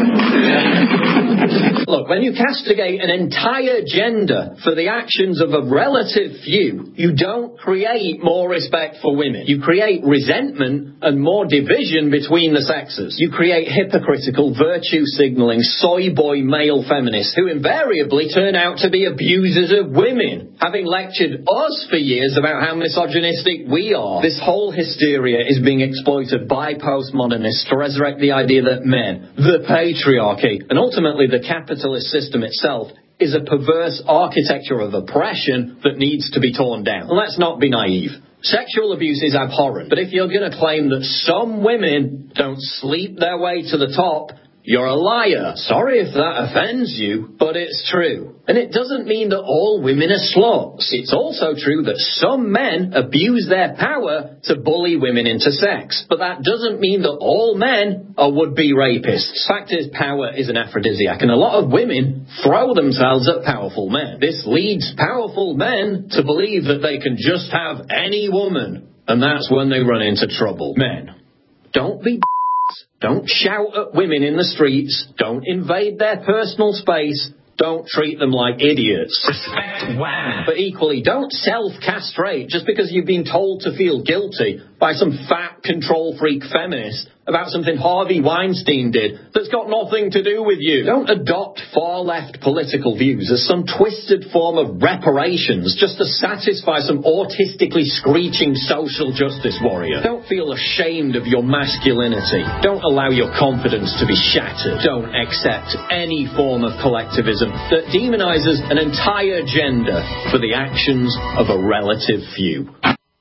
Look, when you castigate an entire gender for the actions of a relative few, you don't create more respect for women. You create resentment and more division between the sexes. You create hypocritical, virtue-signalling, soy boy male feminists who invariably turn out to be abusers of women, having lectured us for years about how misogynistic we are. This whole hysteria is being exploited by postmodernists to resurrect the idea that men, the patriarchy, and ultimately the capitalist system itself is a perverse architecture of oppression that needs to be torn down. Let's not be naive. Sexual abuse is abhorrent, but if you're going to claim that some women don't sleep their way to the top, you're a liar. Sorry if that offends you, but it's true. And it doesn't mean that all women are sluts. It's also true that some men abuse their power to bully women into sex. But that doesn't mean that all men are would-be rapists. Fact is, power is an aphrodisiac, and a lot of women throw themselves at powerful men. This leads powerful men to believe that they can just have any woman, and that's when they run into trouble. Men, don't be don't shout at women in the streets. Don't invade their personal space. Don't treat them like idiots. Respect women. But equally, don't self-castrate just because you've been told to feel guilty by some fat control freak feminist about something Harvey Weinstein did that's got nothing to do with you. Don't adopt far-left political views as some twisted form of reparations just to satisfy some autistically screeching social justice warrior. Don't feel ashamed of your masculinity. Don't allow your confidence to be shattered. Don't accept any form of collectivism that demonizes an entire gender for the actions of a relative few.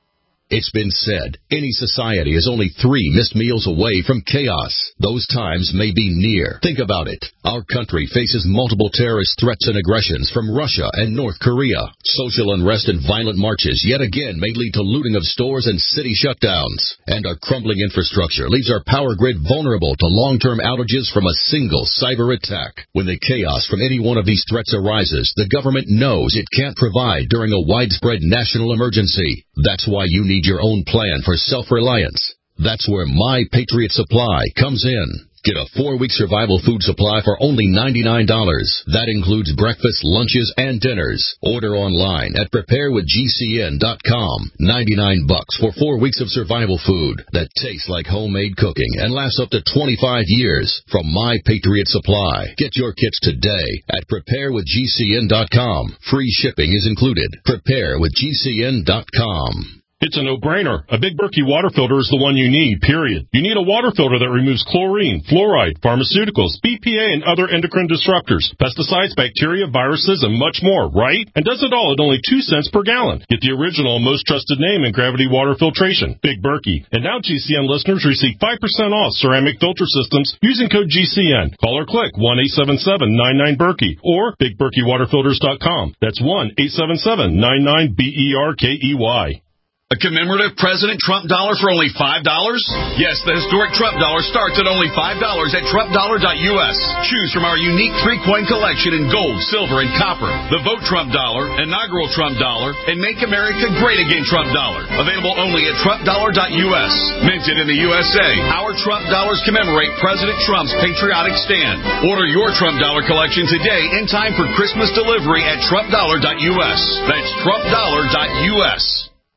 It's been said, any society is only three missed meals away from chaos. Those times may be near. Think about it. Our country faces multiple terrorist threats and aggressions from Russia and North Korea. Social unrest and violent marches yet again may lead to looting of stores and city shutdowns. And our crumbling infrastructure leaves our power grid vulnerable to long-term outages from a single cyber attack. When the chaos from any one of these threats arises, the government knows it can't provide during a widespread national emergency. That's why you need your own plan for self-reliance. That's where My Patriot Supply comes in. Get a four-week survival food supply for only ninety-nine dollars. That includes breakfast, lunches, and dinners. Order online at prepare with G C N dot com. ninety-nine bucks for four weeks of survival food that tastes like homemade cooking and lasts up to twenty-five years from My Patriot Supply. Get your kits today at prepare with G C N dot com. Free shipping is included. prepare with G C N dot com. It's a no-brainer. A Big Berkey water filter is the one you need, period. You need a water filter that removes chlorine, fluoride, pharmaceuticals, B P A, and other endocrine disruptors, pesticides, bacteria, viruses, and much more, right? And does it all at only two cents per gallon. Get the original, most trusted name in gravity water filtration, Big Berkey. And now G C N listeners receive five percent off ceramic filter systems using code G C N. Call or click one eight seven seven nine nine Berkey or big berkey water filters dot com. That's one eight seven seven nine nine B E R K E Y. A commemorative President Trump dollar for only five dollars? Yes, the historic Trump dollar starts at only five dollars at trump dollar dot U S. Choose from our unique three-coin collection in gold, silver, and copper. The Vote Trump dollar, inaugural Trump dollar, and Make America Great Again Trump dollar. Available only at trump dollar dot U S. Minted in the U S A, our Trump dollars commemorate President Trump's patriotic stand. Order your Trump dollar collection today in time for Christmas delivery at trump dollar dot U S. That's trump dollar dot U S.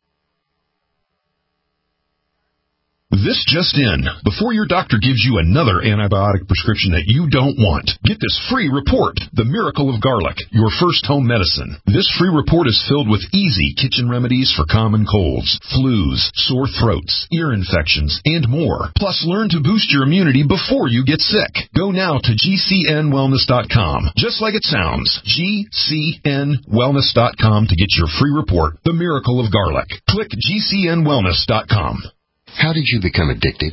This just in. Before your doctor gives you another antibiotic prescription that you don't want, get this free report, The Miracle of Garlic, your first home medicine. This free report is filled with easy kitchen remedies for common colds, flus, sore throats, ear infections, and more. Plus, learn to boost your immunity before you get sick. Go now to G C N wellness dot com. Just like it sounds, G C N wellness dot com to get your free report, The Miracle of Garlic. Click G C N wellness dot com. How did you become addicted?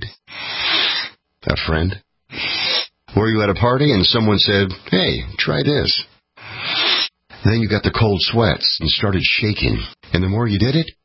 A friend? Were you at a party and someone said, hey, try this? Then you got the cold sweats and started shaking. And the more you did it,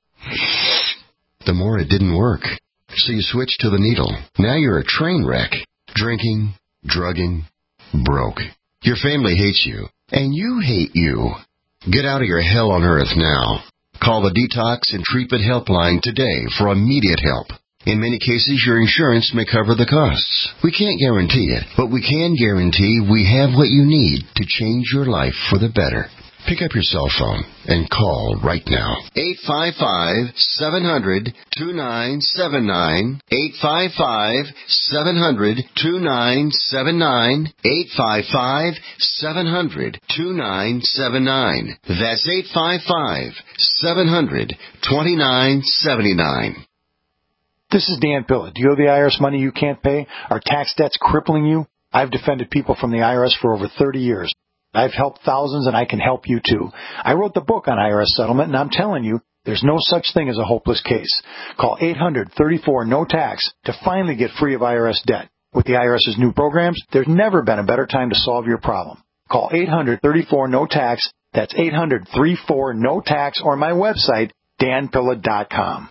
the more it didn't work. So you switched to the needle. Now you're a train wreck. Drinking, drugging, broke. Your family hates you. And you hate you. Get out of your hell on earth now. Call the Detox and Treatment Helpline today for immediate help. In many cases, your insurance may cover the costs. We can't guarantee it, but we can guarantee we have what you need to change your life for the better. Pick up your cell phone and call right now. eight five five, seven hundred, two nine seven nine. eight five five, seven hundred, two nine seven nine. eight five five, seven hundred, two nine seven nine. That's eight five five, seven hundred, two nine seven nine. This is Dan Pilla. Do you owe the I R S money you can't pay? Are tax debts crippling you? I've defended people from the I R S for over thirty years. I've helped thousands, and I can help you, too. I wrote the book on I R S settlement, and I'm telling you, there's no such thing as a hopeless case. Call eight hundred, thirty-four, no tax to finally get free of I R S debt. With the IRS's new programs, there's never been a better time to solve your problem. Call eight hundred, thirty-four, no tax. That's eight hundred, thirty-four, no tax, or my website, dan pilla dot com.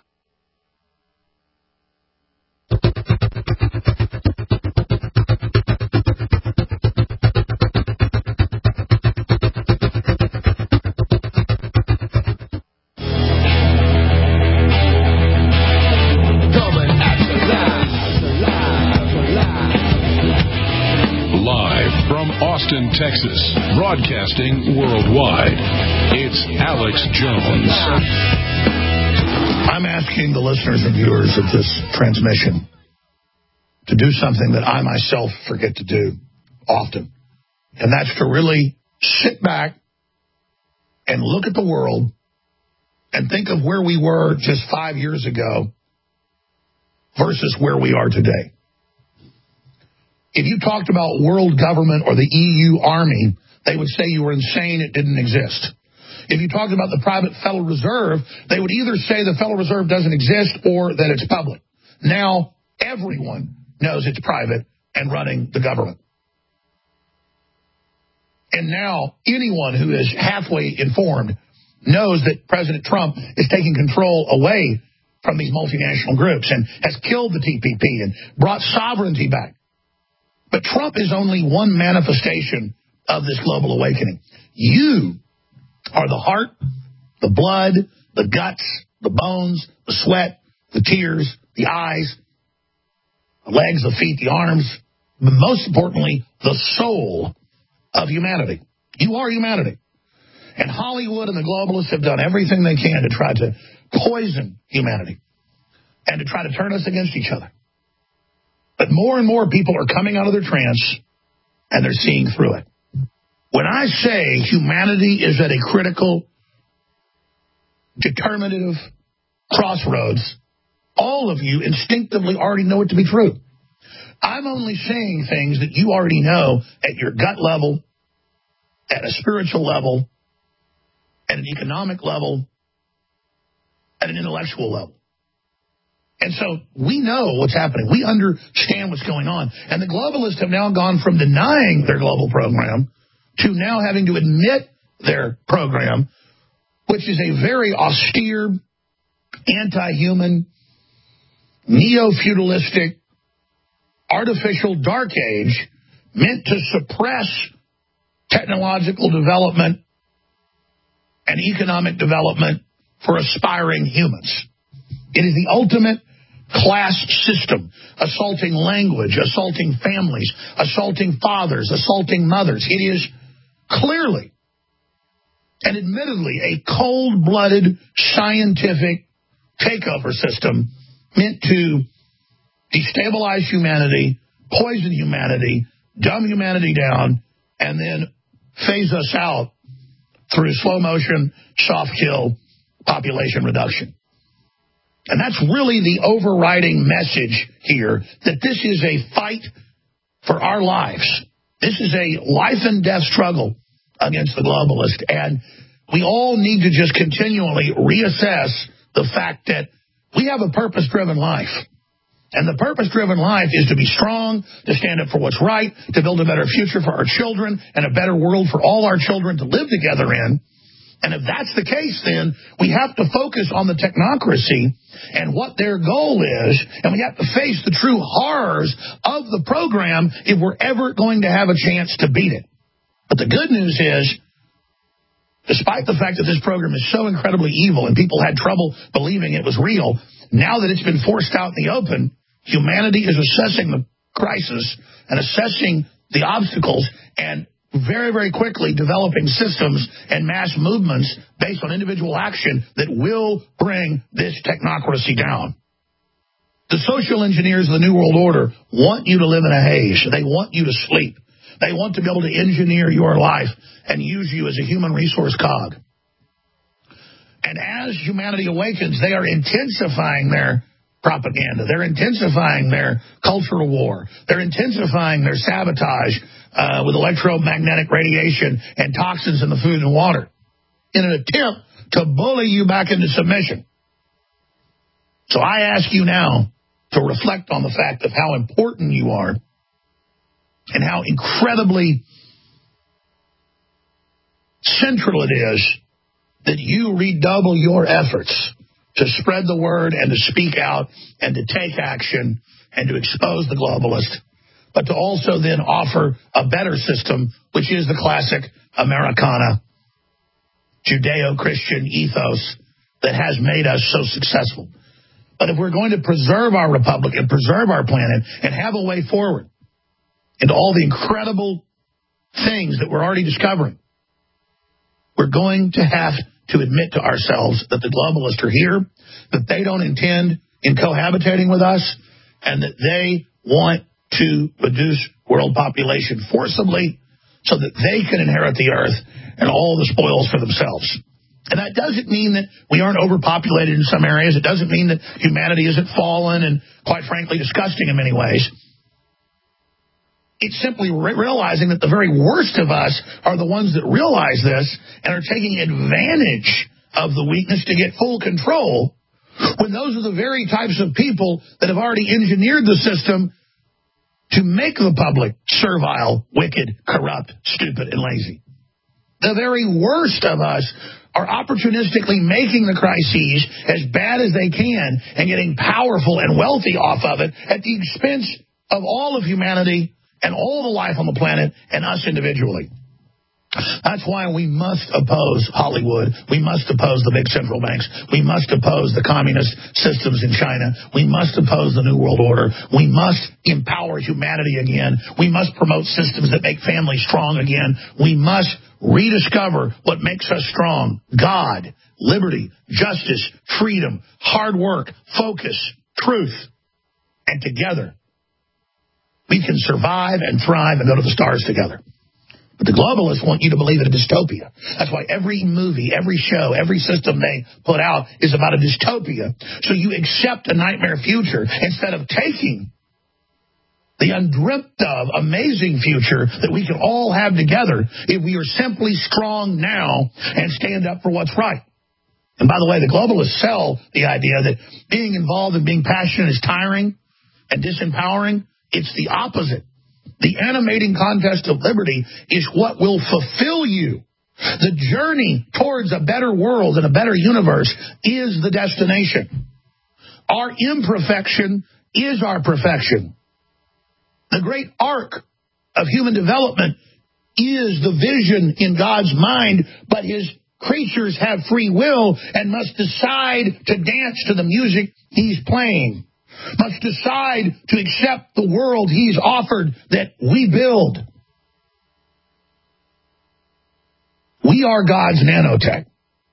Austin, Texas, broadcasting worldwide. It's Alex Jones. I'm asking the listeners and viewers of this transmission to do something that I myself forget to do often, and that's to really sit back and look at the world and think of where we were just five years ago versus where we are today. If you talked about world government or the E U Army, they would say you were insane, it didn't exist. If you talked about the private Federal Reserve, they would either say the Federal Reserve doesn't exist or that it's public. Now, everyone knows it's private and running the government. And now, anyone who is halfway informed knows that President Trump is taking control away from these multinational groups and has killed the T P P and brought sovereignty back. But Trump is only one manifestation of this global awakening. You are the heart, the blood, the guts, the bones, the sweat, the tears, the eyes, the legs, the feet, the arms, but most importantly, the soul of humanity. You are humanity. And Hollywood and the globalists have done everything they can to try to poison humanity and to try to turn us against each other. But more and more people are coming out of their trance, and they're seeing through it. When I say humanity is at a critical, determinative crossroads, all of you instinctively already know it to be true. I'm only saying things that you already know at your gut level, at a spiritual level, at an economic level, at an intellectual level. And so we know what's happening. We understand what's going on. And the globalists have now gone from denying their global program to now having to admit their program, which is a very austere, anti-human, neo-feudalistic, artificial dark age meant to suppress technological development and economic development for aspiring humans. It is the ultimate class system, assaulting language, assaulting families, assaulting fathers, assaulting mothers. It is clearly and admittedly a cold-blooded scientific takeover system meant to destabilize humanity, poison humanity, dumb humanity down, and then phase us out through slow motion, soft kill, population reduction. And that's really the overriding message here, that this is a fight for our lives. This is a life and death struggle against the globalist. And we all need to just continually reassess the fact that we have a purpose-driven life. And the purpose-driven life is to be strong, to stand up for what's right, to build a better future for our children and a better world for all our children to live together in. And if that's the case, then we have to focus on the technocracy and what their goal is, and we have to face the true horrors of the program if we're ever going to have a chance to beat it. But the good news is, despite the fact that this program is so incredibly evil and people had trouble believing it was real, now that it's been forced out in the open, humanity is assessing the crisis and assessing the obstacles and very, very quickly developing systems and mass movements based on individual action that will bring this technocracy down. The social engineers of the New World Order want you to live in a haze. They want you to sleep. They want to be able to engineer your life and use you as a human resource cog. And as humanity awakens, they are intensifying their propaganda. They're intensifying their cultural war. They're intensifying their sabotage uh, with electromagnetic radiation and toxins in the food and water in an attempt to bully you back into submission. So I ask you now to reflect on the fact of how important you are and how incredibly central it is that you redouble your efforts to spread the word and to speak out and to take action and to expose the globalist, but to also then offer a better system, which is the classic Americana, Judeo-Christian ethos that has made us so successful. But if we're going to preserve our republic and preserve our planet and have a way forward into all the incredible things that we're already discovering, we're going to have to admit to ourselves that the globalists are here, that they don't intend in cohabitating with us, and that they want to reduce world population forcibly so that they can inherit the earth and all the spoils for themselves. And that doesn't mean that we aren't overpopulated in some areas. It doesn't mean that humanity isn't fallen and, quite frankly, disgusting in many ways. It's simply re- realizing that the very worst of us are the ones that realize this and are taking advantage of the weakness to get full control, when those are the very types of people that have already engineered the system to make the public servile, wicked, corrupt, stupid, and lazy. The very worst of us are opportunistically making the crises as bad as they can and getting powerful and wealthy off of it at the expense of all of humanity and all the life on the planet and us individually. That's why we must oppose Hollywood. We must oppose the big central banks. We must oppose the communist systems in China. We must oppose the New World Order. We must empower humanity again. We must promote systems that make families strong again. We must rediscover what makes us strong. God, liberty, justice, freedom, hard work, focus, truth. And together, we can survive and thrive and go to the stars together. But the globalists want you to believe in a dystopia. That's why every movie, every show, every system they put out is about a dystopia. So you accept a nightmare future instead of taking the undreamt of, amazing future that we can all have together if we are simply strong now and stand up for what's right. And by the way, the globalists sell the idea that being involved and being passionate is tiring and disempowering. It's the opposite. The animating contest of liberty is what will fulfill you. The journey towards a better world and a better universe is the destination. Our imperfection is our perfection. The great arc of human development is the vision in God's mind, but his creatures have free will and must decide to dance to the music he's playing. Must decide to accept the world he's offered that we build. We are God's nanotech.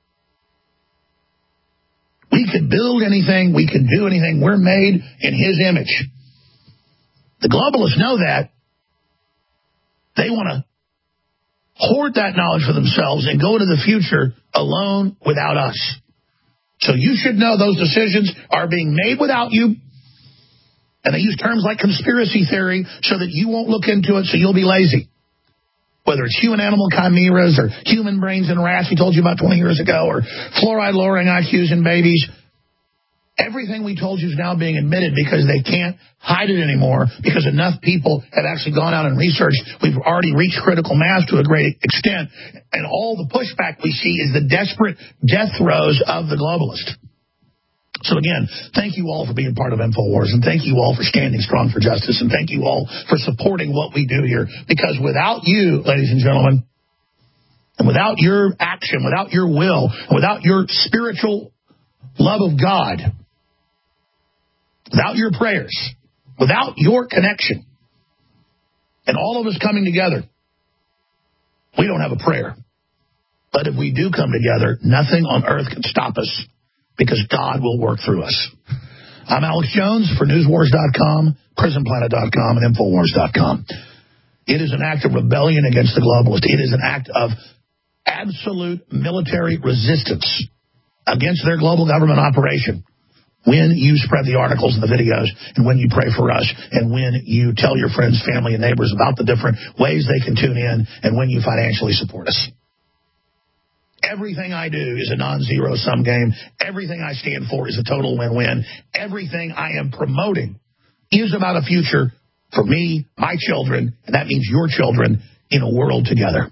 We can build anything. We can do anything. We're made in his image. The globalists know that. They want to hoard that knowledge for themselves and go into the future alone without us. So you should know those decisions are being made without you. And they use terms like conspiracy theory so that you won't look into it, so you'll be lazy. Whether it's human-animal chimeras or human brains in rats we told you about twenty years ago, or fluoride-lowering I Qs in babies, everything we told you is now being admitted because they can't hide it anymore because enough people have actually gone out and researched. We've already reached critical mass to a great extent, and all the pushback we see is the desperate death throes of the globalist. So again, thank you all for being part of InfoWars, and thank you all for standing strong for justice, and thank you all for supporting what we do here. Because without you, ladies and gentlemen, and without your action, without your will, without your spiritual love of God, without your prayers, without your connection, and all of us coming together, we don't have a prayer. But if we do come together, nothing on earth can stop us, because God will work through us. I'm Alex Jones for news wars dot com, prison planet dot com, and infowars dot com. It is an act of rebellion against the globalists. It is an act of absolute military resistance against their global government operation when you spread the articles and the videos, and when you pray for us, and when you tell your friends, family, and neighbors about the different ways they can tune in, and when you financially support us. Everything I do is a non-zero sum game. Everything I stand for is a total win-win. Everything I am promoting is about a future for me, my children, and that means your children, in a world together.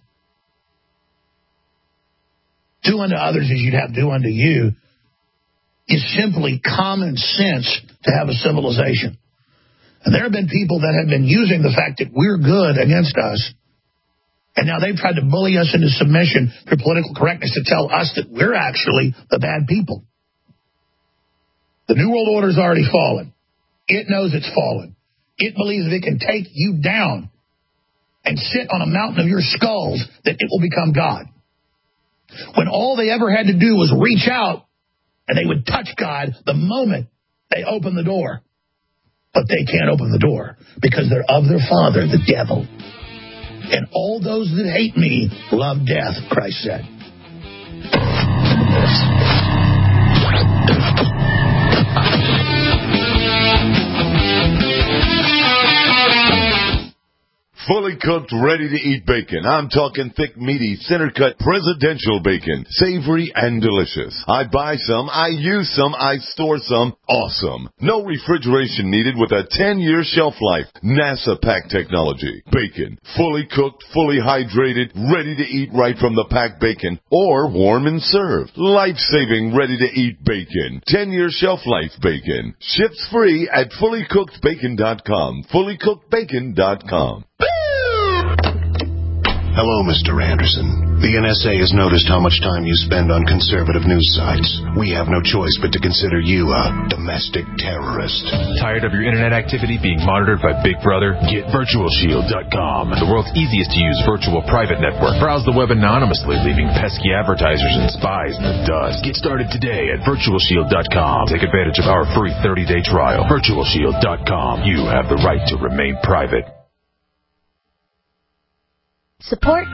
Do unto others as you'd have do unto you is simply common sense to have a civilization. And there have been people that have been using the fact that we're good against us. And now they've tried to bully us into submission through political correctness to tell us that we're actually the bad people. The New World Order's already fallen. It knows it's fallen. It believes that it can take you down and sit on a mountain of your skulls, that it will become God. When all they ever had to do was reach out, and they would touch God the moment they opened the door. But they can't open the door because they're of their father, the devil. And all those that hate me love death, Christ said. Fully cooked, ready-to-eat bacon. I'm talking thick, meaty, center-cut presidential bacon. Savory and delicious. I buy some, I use some, I store some. Awesome. No refrigeration needed with a ten-year shelf life. NASA pack technology. Bacon. Fully cooked, fully hydrated, ready to eat right from the packed bacon. Or warm and served. Life-saving, ready-to-eat bacon. ten-year shelf life bacon. Ships free at fully cooked bacon dot com. fully cooked bacon dot com. Hello, Mister Anderson. The N S A has noticed how much time you spend on conservative news sites. We have no choice but to consider you a domestic terrorist. Tired of your internet activity being monitored by Big Brother? Get Virtual Shield dot com, the world's easiest to use virtual private network. Browse the web anonymously, leaving pesky advertisers and spies in the dust. Get started today at Virtual Shield dot com. Take advantage of our free thirty-day trial. Virtual Shield dot com. You have the right to remain private. Support